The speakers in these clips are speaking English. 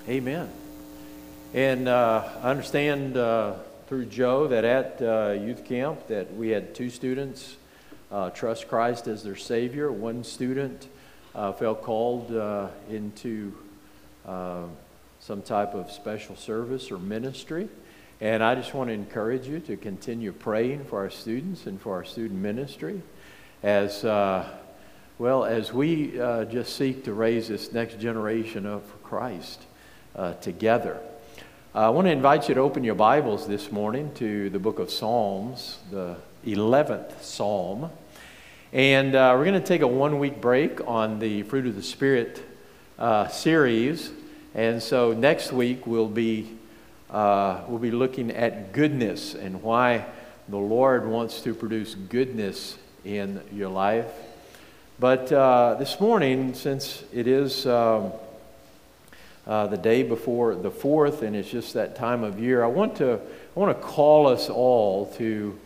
Amen. And I understand through Joe that at youth camp that we had 2 students trust Christ as their Savior. 1 student felt called into some type of special service or ministry. And I just want to encourage you to continue praying for our students and for our student ministry as as we just seek to raise this next generation up for Christ together. I want to invite you to open your Bibles this morning to the book of Psalms, the 11th Psalm. And we're going to take a 1-week break on the Fruit of the Spirit series. And so next week we'll be looking at goodness and why the Lord wants to produce goodness in your life. But this morning, since it is the day before the 4th, and it's just that time of year, I want to call us all to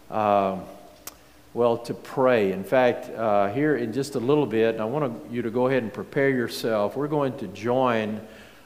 pray. In fact, here in just a little bit, I want you to go ahead and prepare yourself. We're going to join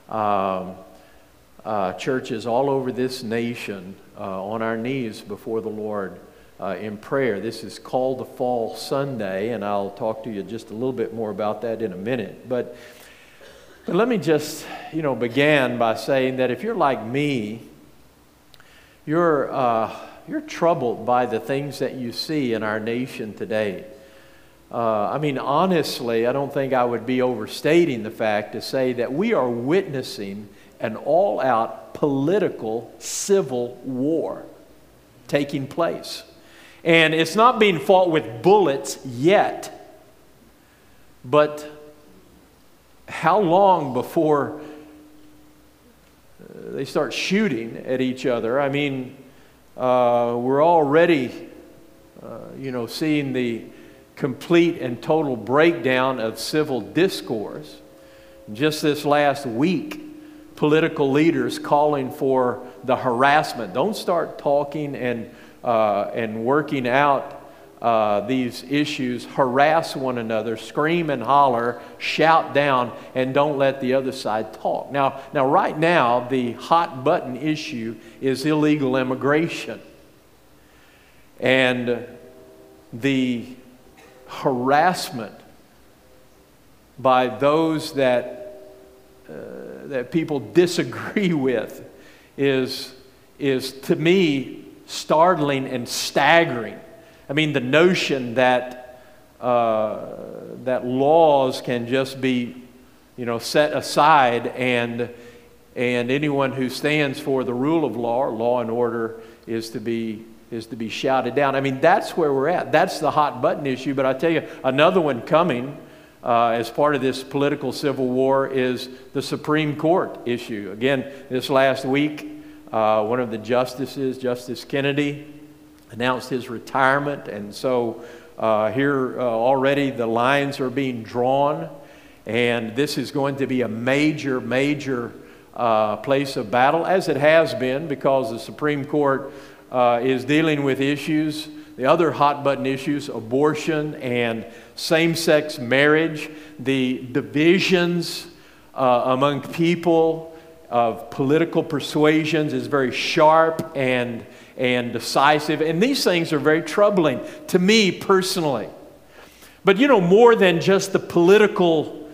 churches all over this nation on our knees before the Lord in prayer. This is called the Fall Sunday, and I'll talk to you just a little bit more about that in a minute. But let me just, begin by saying that if you're like me, you're troubled by the things that you see in our nation today. Honestly, I don't think I would be overstating the fact to say that we are witnessing an all-out political civil war taking place. And it's not being fought with bullets yet, but how long before they start shooting at each other? We're already, seeing the complete and total breakdown of civil discourse. Just this last week, political leaders calling for the harassment. Don't start talking and working out these issues. Harass one another, scream and holler, shout down, and don't let the other side talk. Now, right now, the hot button issue is illegal immigration. And the harassment by those that people disagree with is to me startling and staggering. The notion that laws can just be, set aside and anyone who stands for the rule of law or law and order is to be shouted down. That's where we're at. That's the hot button issue. But I tell you, another one coming as part of this political civil war is the Supreme Court issue. Again, this last week, one of the justices, Justice Kennedy, announced his retirement, and so here already the lines are being drawn, and this is going to be a major place of battle, as it has been, because the Supreme Court is dealing with issues, the other hot button issues, abortion and same-sex marriage, the divisions among people of political persuasions is very sharp and decisive. And these things are very troubling to me personally. But more than just the political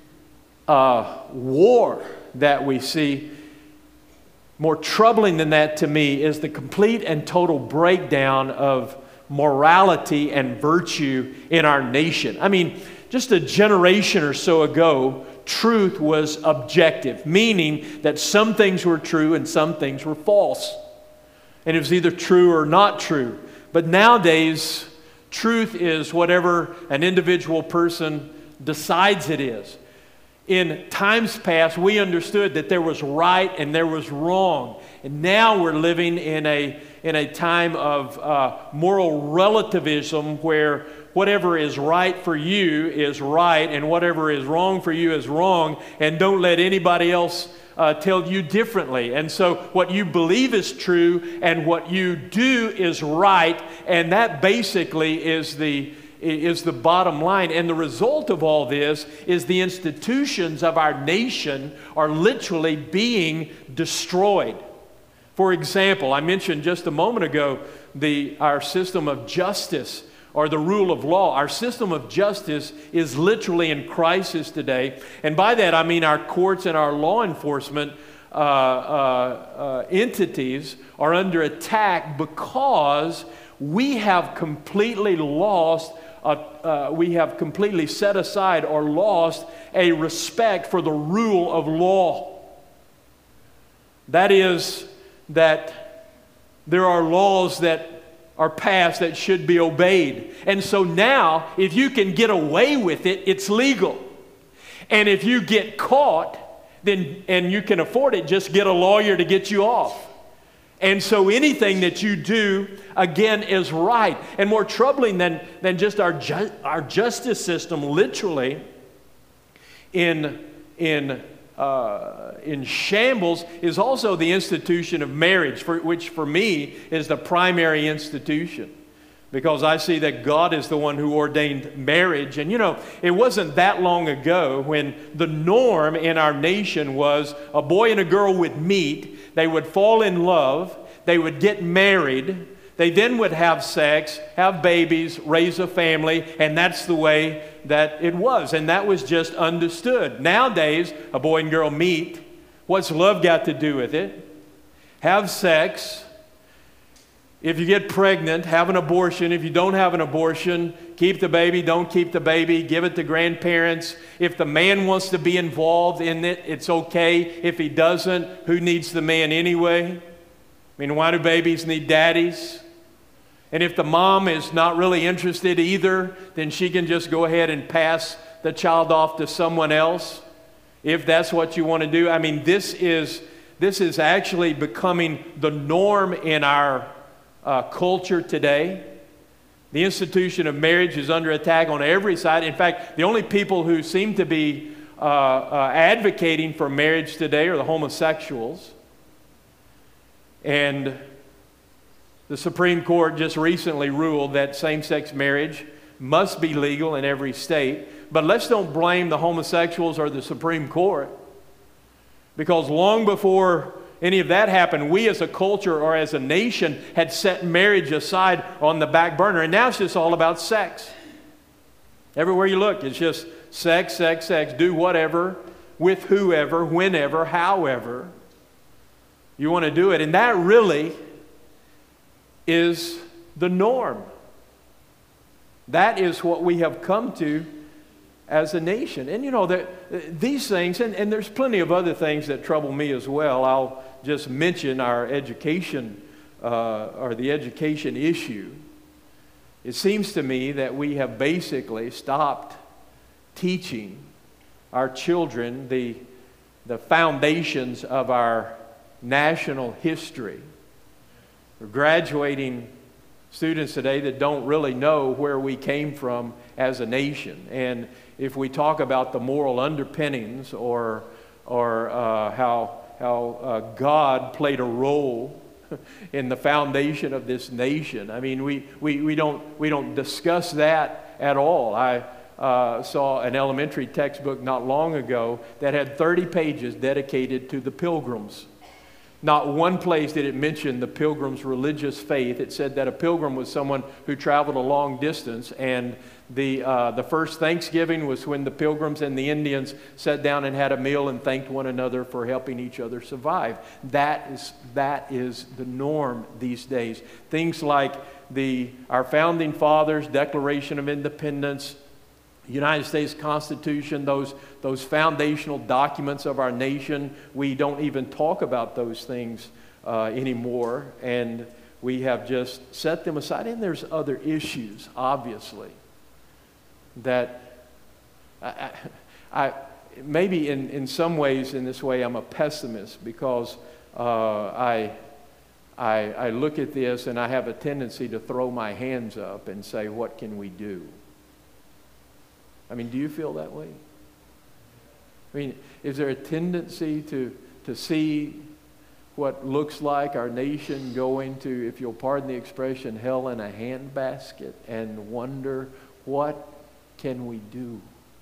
war that we see, more troubling than that to me is the complete and total breakdown of morality and virtue in our nation. Just a generation or so ago, truth was objective, meaning that some things were true and some things were false. And it was either true or not true. But nowadays, truth is whatever an individual person decides it is. In times past, we understood that there was right and there was wrong. And now we're living in a time of moral relativism where whatever is right for you is right and whatever is wrong for you is wrong, and don't let anybody else tell you differently. And so what you believe is true and what you do is right, and that basically is the is the bottom line. And the result of all this is the institutions of our nation are literally being destroyed. For example, I mentioned just a moment ago our system of justice or the rule of law. Our system of justice is literally in crisis today. And by that I mean our courts and our law enforcement entities are under attack because we have completely set aside or lost a respect for the rule of law. That is, that there are laws that are passed that should be obeyed. And so now, if you can get away with it, it's legal. And if you get caught, then, and you can afford it, just get a lawyer to get you off. And so anything that you do, again, is right. And more troubling than just our justice system, literally in shambles, is also the institution of marriage, which for me is the primary institution. Because I see that God is the one who ordained marriage. And you know, it wasn't that long ago when the norm in our nation was a boy and a girl would meet, they would fall in love, they would get married, they then would have sex, have babies, raise a family, and that's the way that it was. And that was just understood. Nowadays, a boy and girl meet. What's love got to do with it? Have sex. If you get pregnant, have an abortion. If you don't have an abortion, keep the baby, don't keep the baby, give it to grandparents. If the man wants to be involved in it, it's okay. If he doesn't, who needs the man anyway? I mean, why do babies need daddies? And if the mom is not really interested either, then she can just go ahead and pass the child off to someone else, if that's what you want to do. I mean, this is actually becoming the norm in our culture today. The institution of marriage is under attack on every side. In fact, the only people who seem to be advocating for marriage today are the homosexuals. And the Supreme Court just recently ruled that same-sex marriage must be legal in every state. But let's don't blame the homosexuals or the Supreme Court, because long before any of that happened, we as a culture or as a nation had set marriage aside on the back burner. And now it's just all about sex. Everywhere you look, it's just sex, sex, sex. Do whatever, with whoever, whenever, however you want to do it. And that really is the norm. That is what we have come to as a nation. And you know, these things, and there's plenty of other things that trouble me as well. I'll just mention our education, or the education issue. It seems to me that we have basically stopped teaching our children the foundations of our national history. We're graduating students today that don't really know where we came from as a nation. And if we talk about the moral underpinnings or how God played a role in the foundation of this nation, I mean, we don't discuss that at all. I saw an elementary textbook not long ago that had 30 pages dedicated to the Pilgrims. Not one place did it mention the Pilgrims' religious faith. It said that a pilgrim was someone who traveled a long distance, and the first Thanksgiving was when the Pilgrims and the Indians sat down and had a meal and thanked one another for helping each other survive. That is the norm these days. Things like our Founding Fathers' Declaration of Independence, United States Constitution, those foundational documents of our nation, we don't even talk about those things anymore, and we have just set them aside. And there's other issues, obviously, that I maybe in some ways, in this way, I'm a pessimist, because I look at this and I have a tendency to throw my hands up and say, what can we do? I mean, do you feel that way? I mean, is there a tendency to see what looks like our nation going to, if you'll pardon the expression, hell in a handbasket, and wonder what can we do?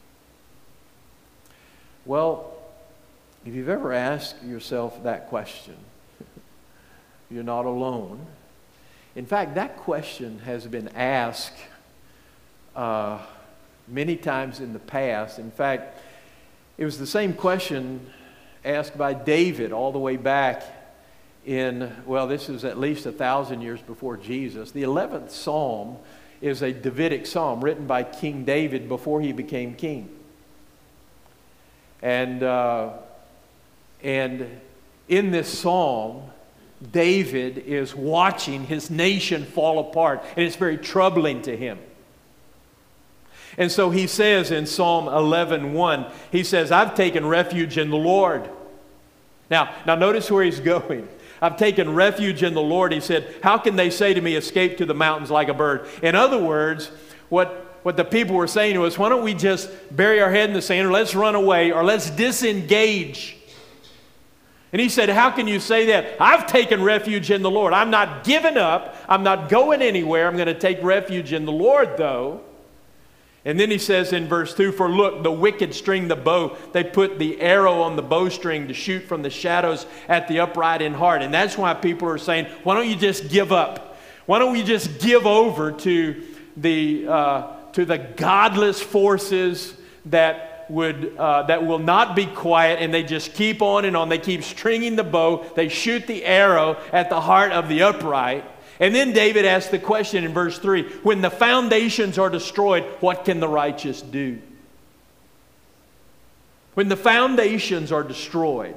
Well, if you've ever asked yourself that question, you're not alone. In fact, that question has been asked many times in the past. In fact, it was the same question asked by David all the way back in, well, this is at least 1,000 years before Jesus. The 11th Psalm is a Davidic psalm written by King David before he became king. And in this psalm, David is watching his nation fall apart, and it's very troubling to him. And so he says in Psalm 11:1, he says, I've taken refuge in the Lord. Now notice where he's going. I've taken refuge in the Lord. He said, how can they say to me, escape to the mountains like a bird? In other words, what the people were saying to us, why don't we just bury our head in the sand, or let's run away, or let's disengage. And he said, how can you say that? I've taken refuge in the Lord. I'm not giving up. I'm not going anywhere. I'm going to take refuge in the Lord, though. And then he says in verse 2, for look, the wicked string the bow. They put the arrow on the bowstring to shoot from the shadows at the upright in heart. And that's why people are saying, why don't you just give up? Why don't we just give over to the godless forces that will not be quiet, and they just keep on and on. They keep stringing the bow. They shoot the arrow at the heart of the upright. And then David asked the question in verse 3, when the foundations are destroyed, what can the righteous do? When the foundations are destroyed,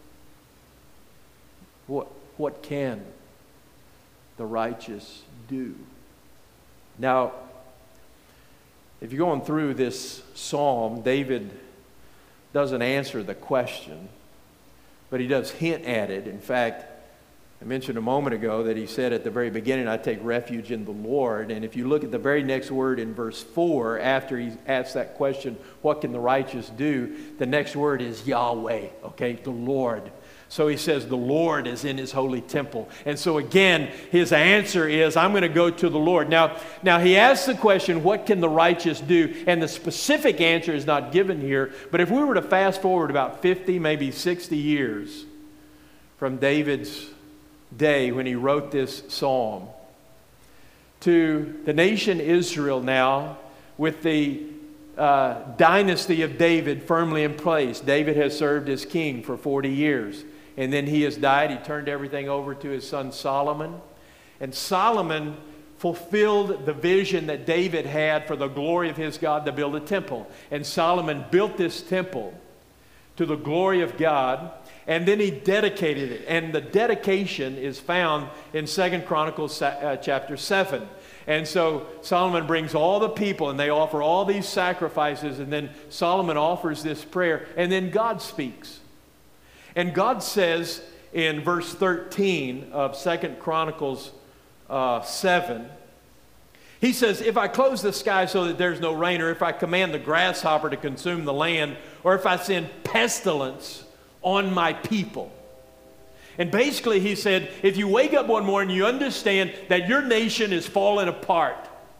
what can the righteous do? Now, if you're going through this psalm, David doesn't answer the question, but he does hint at it. In fact, I mentioned a moment ago that he said at the very beginning, I take refuge in the Lord. And if you look at the very next word in verse 4, after he asks that question, what can the righteous do? The next word is Yahweh, okay, the Lord. So he says the Lord is in his holy temple. And so again, his answer is, I'm going to go to the Lord. Now he asks the question, what can the righteous do? And the specific answer is not given here. But if we were to fast forward about 50, maybe 60 years from David's day when he wrote this psalm to the nation Israel now with the dynasty of David firmly in place. David has served as king for 40 years. And then he has died. He turned everything over to his son Solomon. And Solomon fulfilled the vision that David had for the glory of his God to build a temple. And Solomon built this temple to the glory of God. And then he dedicated it. And the dedication is found in 2 Chronicles chapter 7. And so Solomon brings all the people, and they offer all these sacrifices. And then Solomon offers this prayer. And then God speaks. And God says in verse 13 of 2 Chronicles 7, he says, if I close the sky so that there's no rain, or if I command the grasshopper to consume the land, or if I send pestilence on my people. And basically he said, if you wake up one morning, you understand that your nation is falling apart.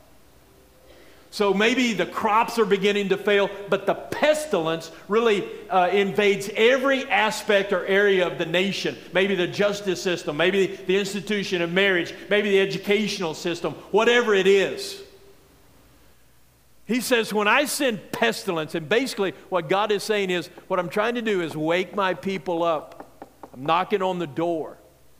So maybe the crops are beginning to fail, but the pestilence really invades every aspect or area of the nation. Maybe the justice system, maybe the institution of marriage, maybe the educational system, whatever it is. He says, when I send pestilence, and basically what God is saying is, what I'm trying to do is wake my people up. I'm knocking on the door.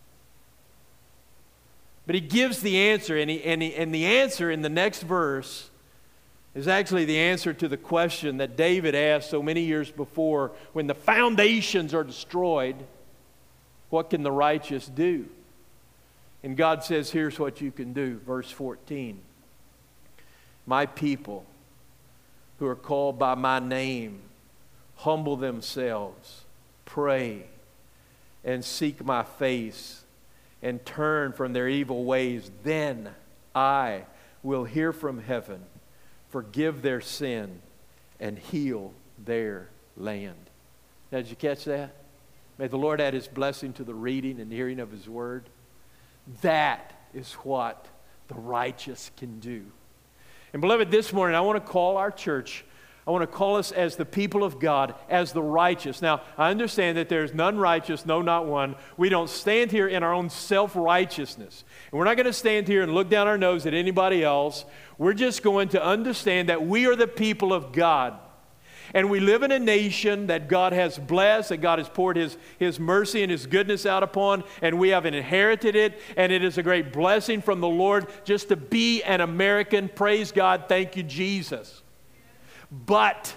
But he gives the answer, and the answer in the next verse is actually the answer to the question that David asked so many years before. When the foundations are destroyed, what can the righteous do? And God says, here's what you can do. Verse 14. My people who are called by my name humble themselves, pray, and seek my face, and turn from their evil ways. Then I will hear from heaven, forgive their sin, and heal their land. Now, did you catch that? May the Lord add his blessing to the reading and hearing of his word. That is what the righteous can do. And beloved, this morning I want to call our church, I want to call us as the people of God, as the righteous. Now, I understand that there's none righteous, no, not one. We don't stand here in our own self-righteousness. And we're not going to stand here and look down our nose at anybody else. We're just going to understand that we are the people of God. And we live in a nation that God has blessed, that God has poured His mercy and His goodness out upon, and we have inherited it, and it is a great blessing from the Lord just to be an American. Praise God. Thank you, Jesus. But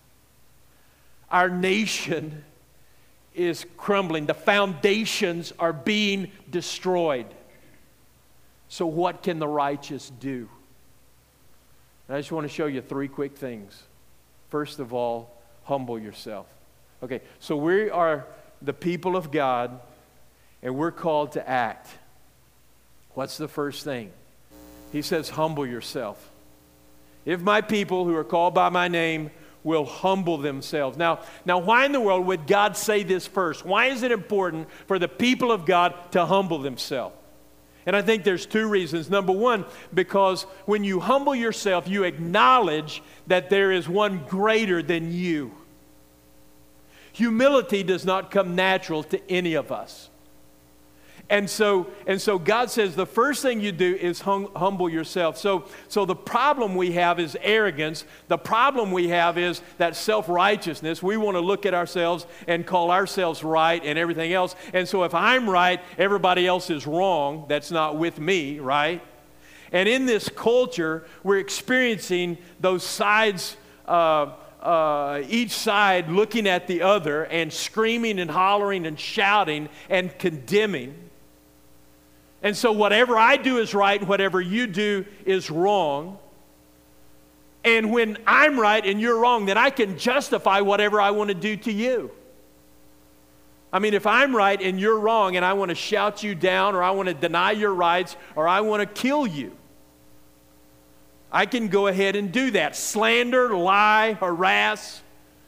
our nation is crumbling. The foundations are being destroyed. So what can the righteous do? And I just want to show you 3 quick things. First of all, humble yourself. Okay, so we are the people of God, and we're called to act. What's the first thing? He says, humble yourself. If my people who are called by my name will humble themselves. Now, why in the world would God say this first? Why is it important for the people of God to humble themselves? And I think there's 2 reasons. Number 1, because when you humble yourself, you acknowledge that there is one greater than you. Humility does not come natural to any of us. And so God says the first thing you do is humble yourself. So the problem we have is arrogance. The problem we have is that self-righteousness. We want to look at ourselves and call ourselves right and everything else. And so if I'm right, everybody else is wrong. That's not with me, right? And in this culture, we're experiencing those sides, each side looking at the other and screaming and hollering and shouting and condemning. And so whatever I do is right, and whatever you do is wrong. And when I'm right and you're wrong, then I can justify whatever I want to do to you. I mean, if I'm right and you're wrong and I want to shout you down, or I want to deny your rights, or I want to kill you, I can go ahead and do that. Slander, lie, harass,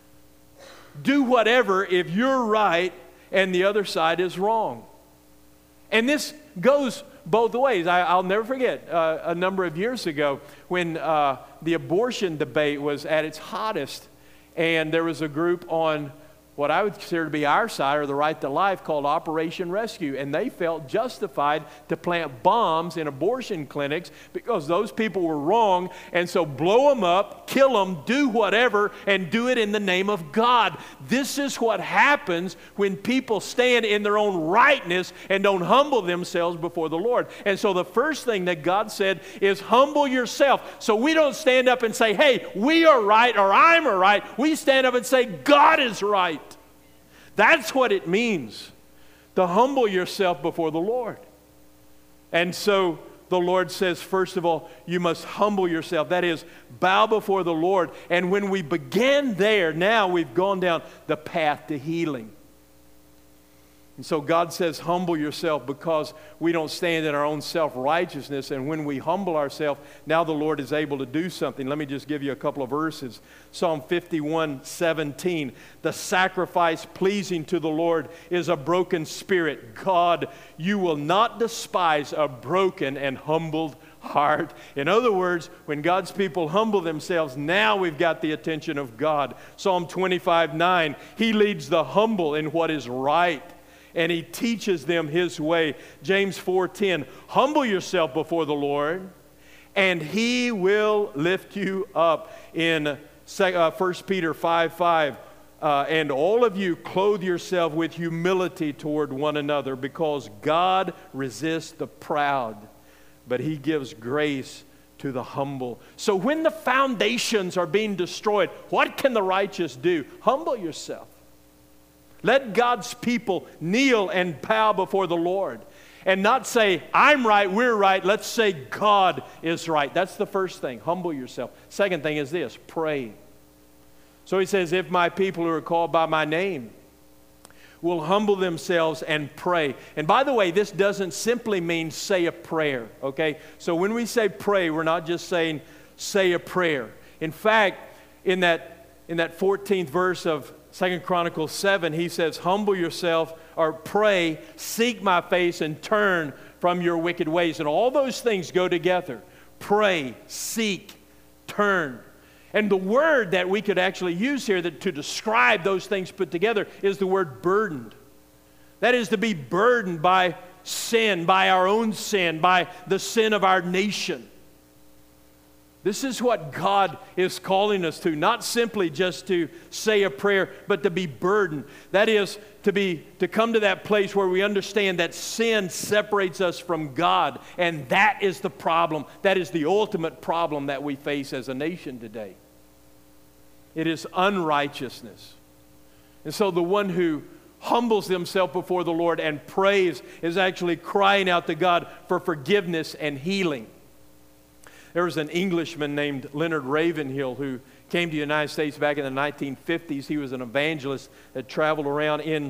do whatever if you're right and the other side is wrong. And this goes both ways. I'll never forget a number of years ago when the abortion debate was at its hottest, and there was a group on what I would consider to be our side, or the right to life, called Operation Rescue. And they felt justified to plant bombs in abortion clinics because those people were wrong. And so blow them up, kill them, do whatever, and do it in the name of God. This is what happens when people stand in their own rightness and don't humble themselves before the Lord. And so the first thing that God said is humble yourself. So we don't stand up and say, hey, we are right, or I'm right. We stand up and say, God is right. That's what it means to humble yourself before the Lord. And so the Lord says, first of all, you must humble yourself. That is, bow before the Lord. And when we began there, now we've gone down the path to healing. And so God says, humble yourself, because we don't stand in our own self-righteousness. And when we humble ourselves, now the Lord is able to do something. Let me just give you a couple of verses. Psalm 51:17. The sacrifice pleasing to the Lord is a broken spirit. God, you will not despise a broken and humbled heart. In other words, when God's people humble themselves, now we've got the attention of God. Psalm 25:9. He leads the humble in what is right, and He teaches them His way. James 4:10, humble yourself before the Lord, and He will lift you up. In 1 Peter 5:5, and all of you clothe yourself with humility toward one another, because God resists the proud, but He gives grace to the humble. So when the foundations are being destroyed, what can the righteous do? Humble yourself. Let God's people kneel and bow before the Lord, and not say, I'm right, we're right. Let's say God is right. That's the first thing. Humble yourself. Second thing is this: pray. So He says, if my people who are called by my name will humble themselves and pray. And by the way, this doesn't simply mean say a prayer, okay? So when we say pray, we're not just saying say a prayer. In fact, in that 14th verse of 2 Chronicles 7, He says, humble yourself, or pray, seek my face, and turn from your wicked ways. And all those things go together. Pray, seek, turned. And the word that we could actually use here to describe those things put together is the word burdened. That is to be burdened by sin, by our own sin, by the sin of our nation. This is what God is calling us to, not simply just to say a prayer, but to be burdened. That is to come to that place where we understand that sin separates us from God, and that is the problem. That is the ultimate problem that we face as a nation today. It is unrighteousness. And so the one who humbles himself before the Lord and prays is actually crying out to God for forgiveness and healing. There was an Englishman named Leonard Ravenhill who came to the United States back in the 1950s. He was an evangelist that traveled around. In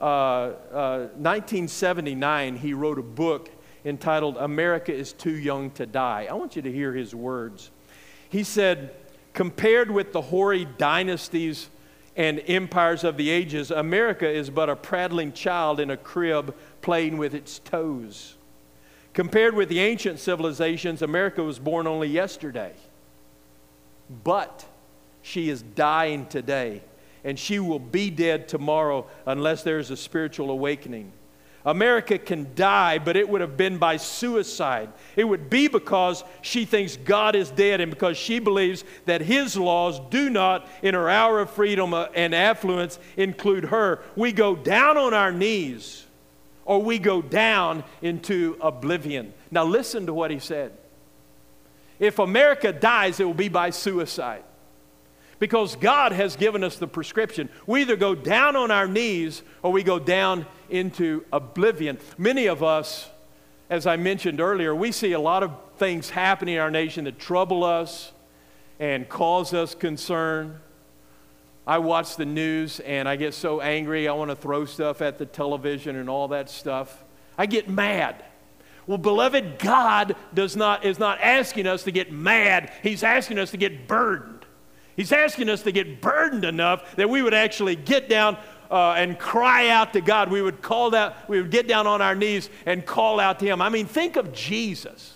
1979, he wrote a book entitled "America is Too Young to Die." I want you to hear his words. He said, "Compared with the hoary dynasties and empires of the ages, America is but a prattling child in a crib playing with its toes. Compared with the ancient civilizations, America was born only yesterday. But she is dying today, and she will be dead tomorrow unless there is a spiritual awakening. America can die, but it would have been by suicide. It would be because she thinks God is dead and because she believes that His laws do not, in her hour of freedom and affluence, include her. We go down on our knees, or we go down into oblivion." Now listen to what he said. If America dies, it will be by suicide. Because God has given us the prescription. We either go down on our knees or we go down into oblivion. Many of us, as I mentioned earlier, we see a lot of things happening in our nation that trouble us and cause us concern. I watch the news and I get so angry, I want to throw stuff at the television and all that stuff. I get mad. Well, beloved, God is not asking us to get mad. He's asking us to get burdened. He's asking us to get burdened enough that we would actually get down and cry out to God. We would get down on our knees and call out to Him. I mean, think of Jesus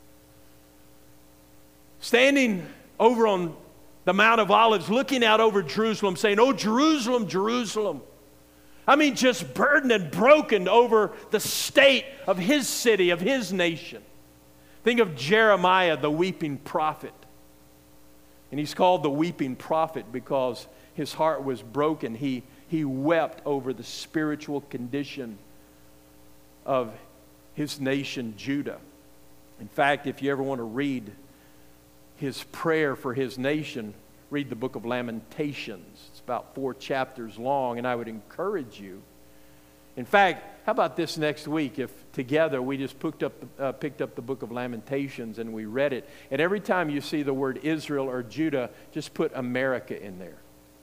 standing over on the Mount of Olives, looking out over Jerusalem, saying, "Oh, Jerusalem, Jerusalem." I mean, just burdened and broken over the state of His city, of His nation. Think of Jeremiah, the weeping prophet. And he's called the weeping prophet because his heart was broken. He wept over the spiritual condition of his nation, Judah. In fact, if you ever want to read his prayer for his nation, read the book of Lamentations. It's about 4 chapters long, and I would encourage you. In fact, how about this next week if together we just picked up the book of Lamentations and we read it, and every time you see the word Israel or Judah, just put America in there.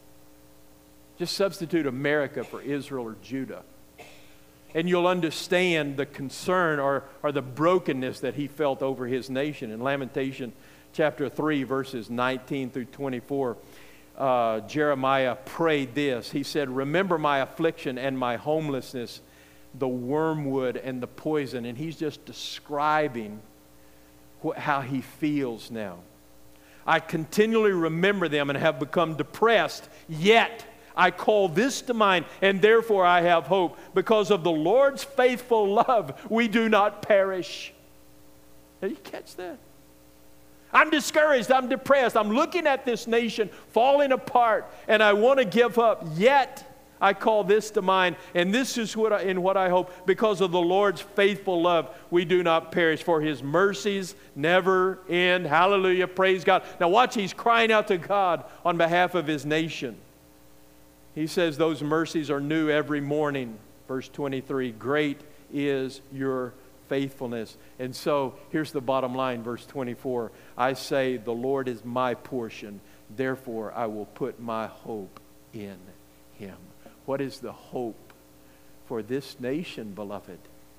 Just substitute America for Israel or Judah. And you'll understand the concern or the brokenness that he felt over his nation. In Lamentation chapter 3, verses 19 through 24, Jeremiah prayed this. He said, "Remember my affliction and my homelessness, the wormwood and the poison." And he's just describing how he feels now. "I continually remember them and have become depressed, yet I call this to mind, and therefore I have hope. Because of the Lord's faithful love, we do not perish." Did you catch that? I'm discouraged, I'm depressed, I'm looking at this nation falling apart, and I want to give up, yet I call this to mind, and this is what I hope. Because of the Lord's faithful love, we do not perish, for His mercies never end. Hallelujah, praise God. Now watch, he's crying out to God on behalf of his nation. He says those mercies are new every morning. Verse 23, "Great is your faithfulness." And so here's the bottom line, verse 24. "I say, the Lord is my portion, therefore I will put my hope in Him." What is the hope for this nation, beloved?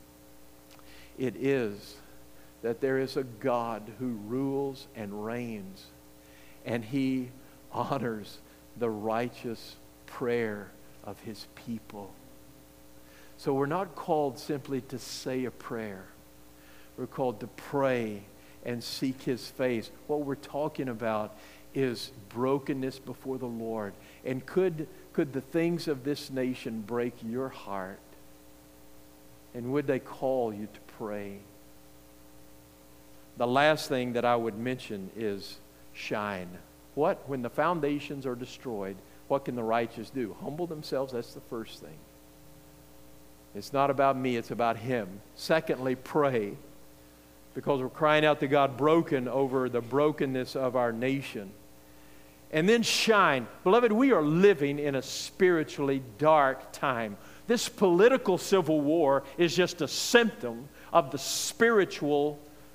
It is that there is a God who rules and reigns, and He honors the righteous prayer of His people. So we're not called simply to say a prayer. We're called to pray and seek His face. What we're talking about is brokenness before the Lord. And could the things of this nation break your heart? And would they call you to pray? The last thing that I would mention is shine. What? When the foundations are destroyed, what can the righteous do? Humble themselves, that's the first thing. It's not about me, it's about Him. Secondly, pray. Because we're crying out to God broken over the brokenness of our nation. And then shine. Beloved, we are living in a spiritually dark time. This political civil war is just a symptom of the spiritual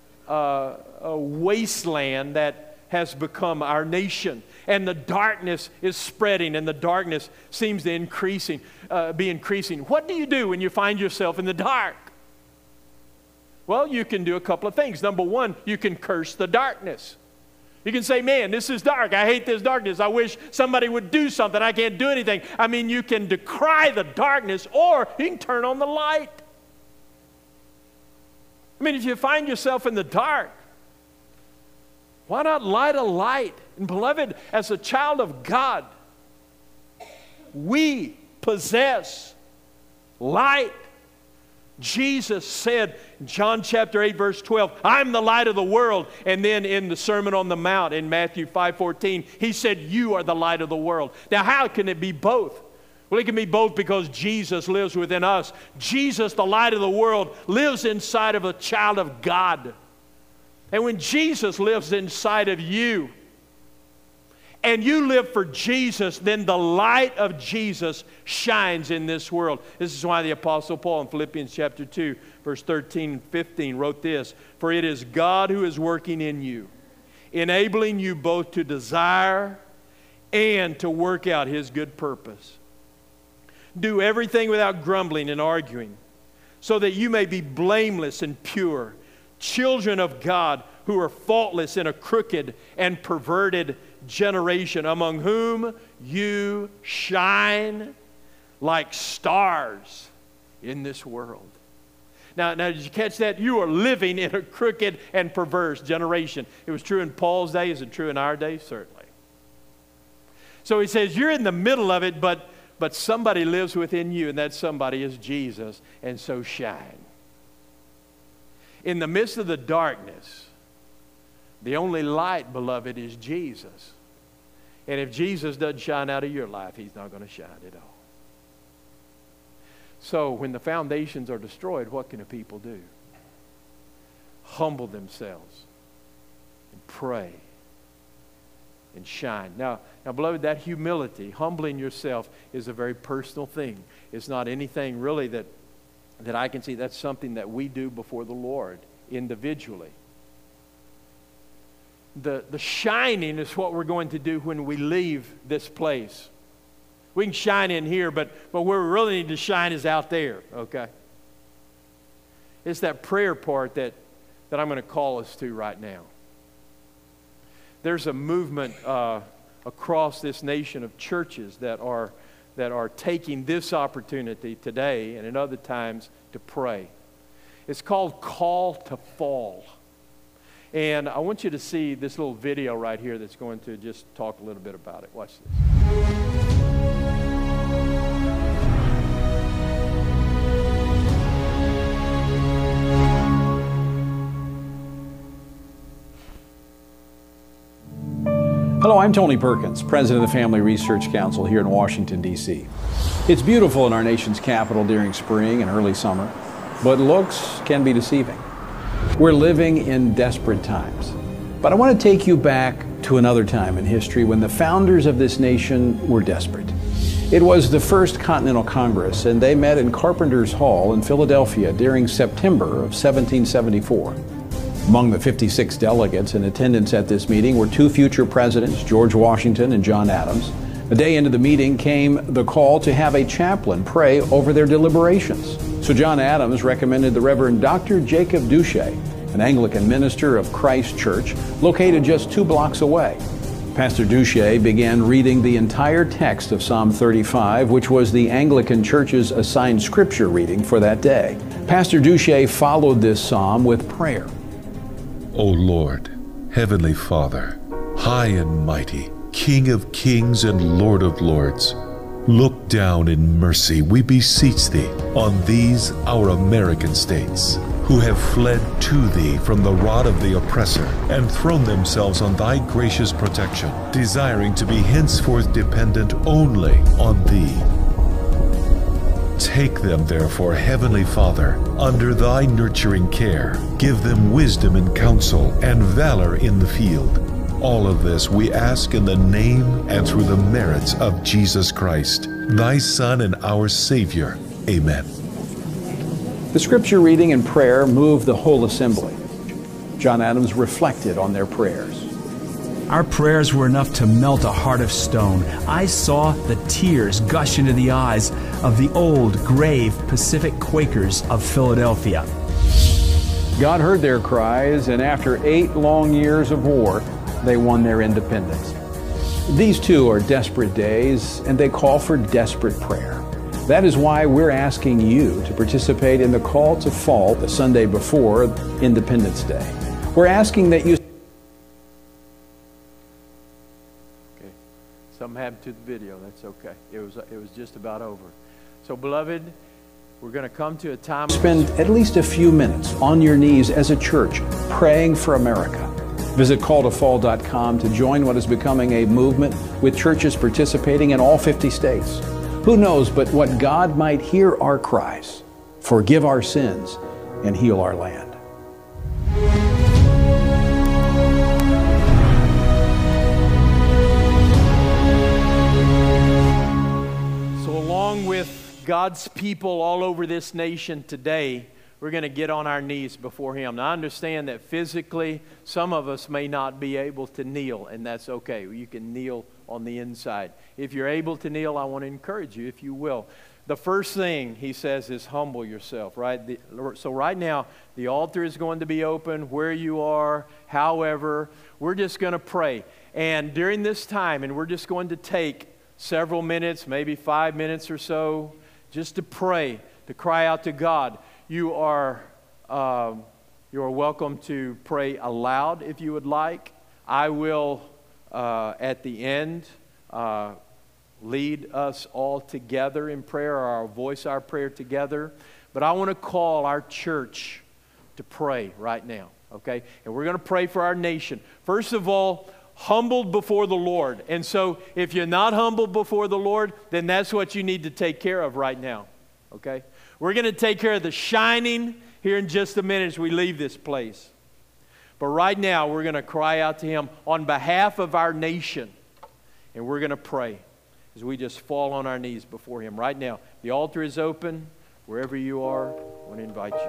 wasteland that has become our nation. And the darkness is spreading, and the darkness seems to be increasing. What do you do when you find yourself in the dark? Well, you can do a couple of things. Number one, you can curse the darkness. You can say, man, this is dark. I hate this darkness. I wish somebody would do something. I can't do anything. I mean, you can decry the darkness, or you can turn on the light. I mean, if you find yourself in the dark, why not light a light? And beloved, as a child of God, we possess light. Jesus said in John chapter 8 verse 12, I'm the light of the world. And then in the Sermon on the Mount in Matthew 5:14, He said, you are the light of the world. Now how can it be both? Well, it can be both because Jesus lives within us. Jesus, the light of the world, lives inside of a child of God. And when Jesus lives inside of you, and you live for Jesus, then the light of Jesus shines in this world. This is why the Apostle Paul in Philippians chapter 2, verse 13 and 15 wrote this, for it is God who is working in you, enabling you both to desire and to work out His good purpose. Do everything without grumbling and arguing, so that you may be blameless and pure, children of God who are faultless in a crooked and perverted generation, among whom you shine like stars in this world. Now, did you catch that? You are living in a crooked and perverse generation. It was true in Paul's day. Is it true in our day? Certainly. So he says, you're in the middle of it, but somebody lives within you, and that somebody is Jesus, and so shine. In the midst of the darkness, the only light, beloved, is Jesus. And if Jesus doesn't shine out of your life, He's not going to shine at all. So when the foundations are destroyed, what can a people do? Humble themselves and pray and shine. Now, beloved, that humility, humbling yourself, is a very personal thing. It's not anything really that I can see. That's something that we do before the Lord individually. The shining is what we're going to do when we leave this place. We can shine in here, but where we really need to shine is out there, okay? It's that prayer part that I'm going to call us to right now. There's a movement across this nation of churches that are taking this opportunity today and in other times to pray. It's called Call to Fall. And I want you to see this little video right here that's going to just talk a little bit about it. Watch this. Hello, I'm Tony Perkins, President of the Family Research Council here in Washington, D.C. It's beautiful in our nation's capital during spring and early summer, but looks can be deceiving. We're living in desperate times. But I want to take you back to another time in history when the founders of this nation were desperate. It was the First Continental Congress, and they met in Carpenter's Hall in Philadelphia during September of 1774. Among the 56 delegates in attendance at this meeting were two future presidents, George Washington and John Adams. A day into the meeting came the call to have a chaplain pray over their deliberations. So John Adams recommended the Reverend Dr. Jacob Duché, an Anglican minister of Christ Church, located just 2 blocks away. Pastor Duché began reading the entire text of Psalm 35, which was the Anglican Church's assigned scripture reading for that day. Pastor Duché followed this psalm with prayer. O Lord, Heavenly Father, high and mighty, King of kings and Lord of lords, look down in mercy, we beseech thee, on these our American states, who have fled to thee from the rod of the oppressor and thrown themselves on thy gracious protection, desiring to be henceforth dependent only on thee. Take them, therefore, Heavenly Father, under thy nurturing care. Give them wisdom in counsel and valor in the field. All of this we ask in the name and through the merits of Jesus Christ, thy Son and our Savior. Amen. The scripture reading and prayer moved the whole assembly. John Adams reflected on their prayers. Our prayers were enough to melt a heart of stone. I saw the tears gush into the eyes of the old, grave Pacific Quakers of Philadelphia. God heard their cries, and after 8 long years of war, they won their independence. These too are desperate days, and they call for desperate prayer. That is why we're asking you to participate in the call to fall the Sunday before Independence Day. We're asking that you... Something happened to the video. That's okay. It was just about over. So, beloved, we're going to come to a time. Spend at least a few minutes on your knees as a church praying for America. Visit calltofall.com to join what is becoming a movement with churches participating in all 50 states. Who knows but what God might hear our cries, forgive our sins, and heal our land. Along with God's people all over this nation today, we're going to get on our knees before Him. Now, I understand that physically, some of us may not be able to kneel, and that's okay. You can kneel on the inside. If you're able to kneel, I want to encourage you, if you will. The first thing He says is humble yourself, right? So right now, the altar is going to be open where you are. However, we're just going to pray. And during this time, and we're just going to take several minutes, maybe 5 minutes or so, just to pray, to cry out to God. You are welcome to pray aloud if you would like. I will, at the end, lead us all together in prayer, or I'll voice our prayer together. But I want to call our church to pray right now, okay? And we're going to pray for our nation. First of all, humbled before the Lord. And so if you're not humbled before the Lord, then that's what you need to take care of right now, okay? We're going to take care of the shining here in just a minute as we leave this place. But right now, we're going to cry out to Him on behalf of our nation. And we're going to pray as we just fall on our knees before Him right now. The altar is open. Wherever you are, I want to invite you.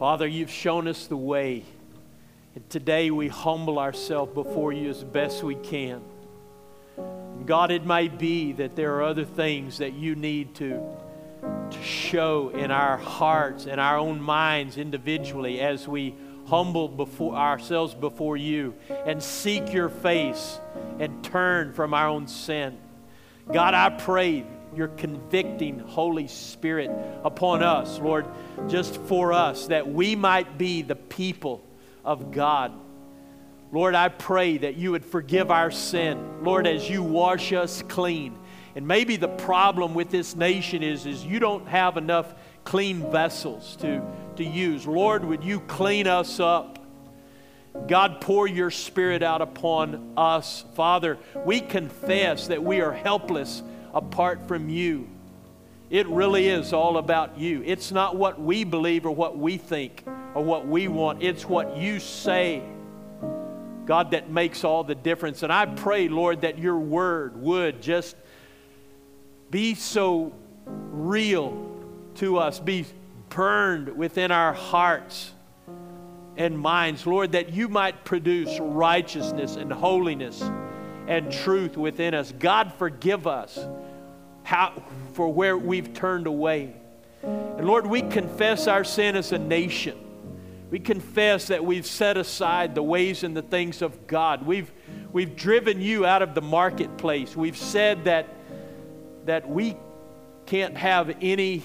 Father, you've shown us the way. And today we humble ourselves before you as best we can. And God, it may be that there are other things that you need to show in our hearts and our own minds individually as we humble ourselves before you and seek your face and turn from our own sin. God, I pray your convicting Holy Spirit upon us, Lord, just for us, that we might be the people of God. Lord, I pray that you would forgive our sin, Lord, as you wash us clean. And maybe the problem with this nation is you don't have enough clean vessels to use. Lord, would you clean us up? God, pour your Spirit out upon us. Father, we confess that we are helpless apart from you. It really is all about you. It's not what we believe or what we think or what we want. It's what you say, God, that makes all the difference. And I pray, Lord, that your word would just be so real to us, be burned within our hearts and minds, Lord, that you might produce righteousness and holiness and truth within us. God, forgive us for where we've turned away. And Lord, we confess our sin as a nation. We confess that we've set aside the ways and the things of God. We've driven you out of the marketplace. We've said that we can't have any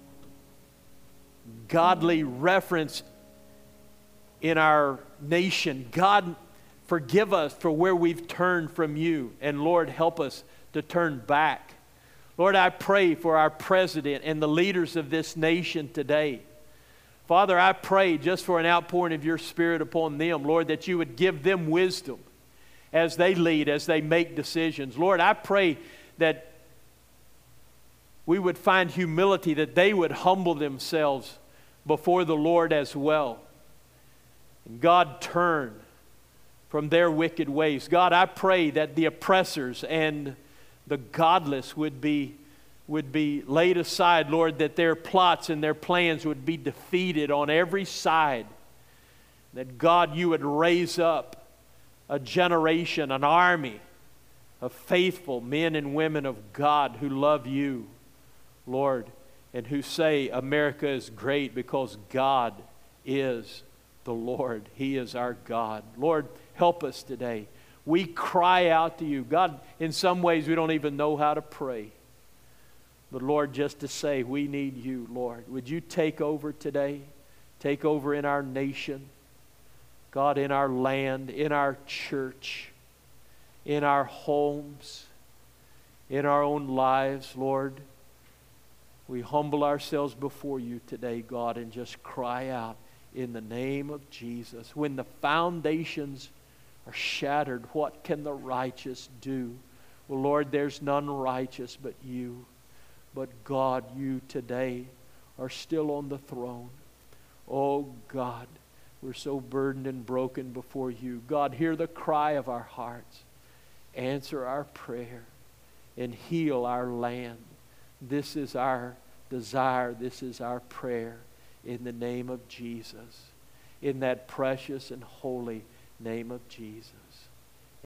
godly reference in our nation. God, forgive us for where we've turned from you. And Lord, help us to turn back. Lord, I pray for our president and the leaders of this nation today. Father, I pray just for an outpouring of your Spirit upon them, Lord, that you would give them wisdom as they lead, as they make decisions. Lord, I pray that we would find humility, that they would humble themselves before the Lord as well. And God, turn from their wicked ways. God, I pray that the oppressors and the godless would be laid aside, Lord, that their plots and their plans would be defeated on every side. That, God, you would raise up a generation, an army of faithful men and women of God who love you, Lord, and who say America is great because God is the Lord. He is our God. Lord, help us today. We cry out to you. God, in some ways we don't even know how to pray. But Lord, just to say we need you, Lord. Would you take over today? Take over in our nation. God, in our land, in our church, in our homes, in our own lives, Lord. We humble ourselves before you today, God, and just cry out in the name of Jesus. When the foundations are shattered, what can the righteous do? Well, Lord, there's none righteous but you. But God, you today are still on the throne. Oh God, we're so burdened and broken before you. God, hear the cry of our hearts. Answer our prayer and heal our land. This is our desire. This is our prayer in the name of Jesus. In that precious and holy name of Jesus.